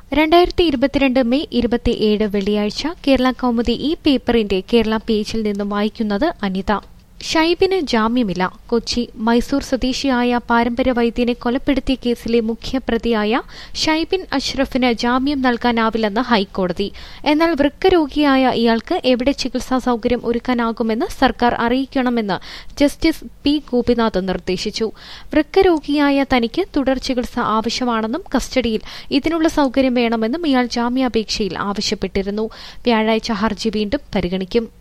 2022 May 27 വെള്ളിയാഴ്ച കേരള കൗമുദി ഈ പേപ്പറിന്റെ കേരള പേജിൽ നിന്നും വായിക്കുന്നത് അനിത. ഷൈബിന് ജാമ്യമില്ല. കൊച്ചി മൈസൂർ സ്വദേശിയായ പാരമ്പര്യ വൈദ്യനെ കൊലപ്പെടുത്തിയ കേസിലെ മുഖ്യപ്രതിയായ ഷൈബിൻ അഷ്റഫിന് ജാമ്യം നൽകാനാവില്ലെന്ന് ഹൈക്കോടതി. എന്നാൽ വൃക്കരോഗിയായ ഇയാൾക്ക് എവിടെ ചികിത്സാ സൌകര്യം ഒരുക്കാനാകുമെന്ന് സർക്കാർ അറിയിക്കണമെന്ന് ജസ്റ്റിസ് പി ഗോപിനാഥ് നിർദ്ദേശിച്ചു. വൃക്കരോഗിയായ തനിക്ക് തുടർ ചികിത്സ ആവശ്യമാണെന്നും കസ്റ്റഡിയിൽ ഇതിനുള്ള സൌകര്യം വേണമെന്നും ഇയാൾ ജാമ്യാപേക്ഷയിൽ ആവശ്യപ്പെട്ടിരുന്നു. വ്യാഴാഴ്ച ഹർജി വീണ്ടും പരിഗണിക്കും.